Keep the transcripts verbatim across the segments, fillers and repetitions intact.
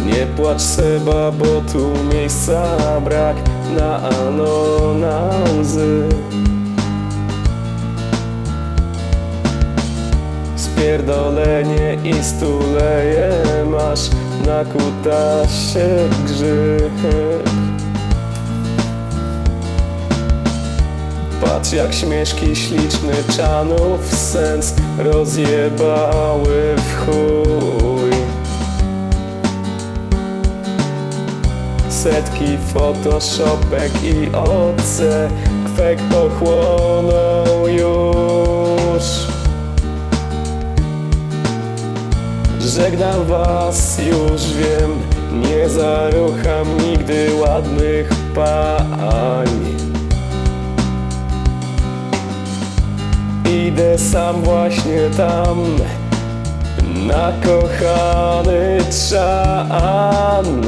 Nie płacz Seba, bo tu miejsca brak na ano, na łzy. Spierdolenie i stuleje masz na kutasie grzyb. Patrz jak śmieszki śliczny czanów sens rozjebały w chuj. Setki photoshopek i oce kwek pochłoną już. Żegnam was, już wiem, nie zarucham nigdy ładnych pań. Idę sam właśnie tam, na kochany czan.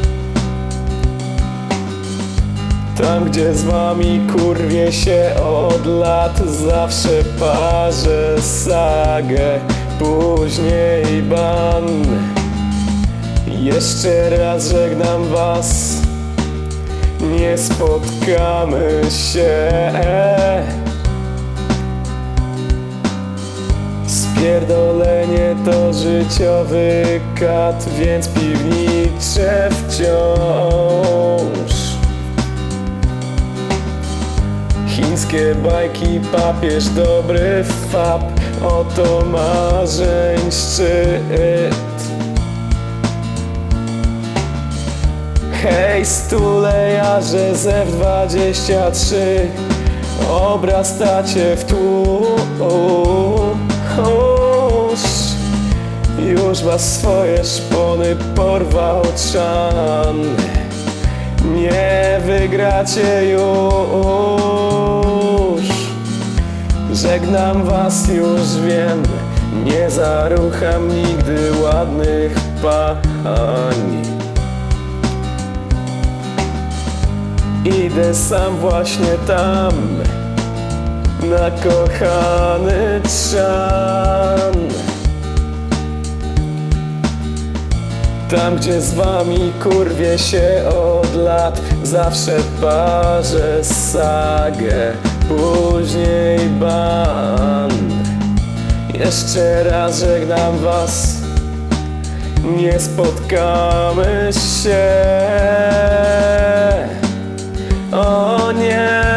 Tam gdzie z wami kurwię się od lat, zawsze parzę sagę, później ban. Jeszcze raz żegnam was, nie spotkamy się. Spierdolenie to życiowy kat, więc piwnicze wciąż. Chińskie bajki, papież, dobry fab, oto marzeń szczyt. Hej stulejarze z F dwadzieścia trzy, obrastacie w tłum. Już was swoje szpony porwał czan. Nie wygracie już. Żegnam was, już wiem, nie zarucham nigdy ładnych pań. Idę sam właśnie tam, na kochany czan. Tam gdzie z wami kurwię się od lat, zawsze parzę sagę, później ban. Jeszcze raz żegnam was, nie spotkamy się. O nie.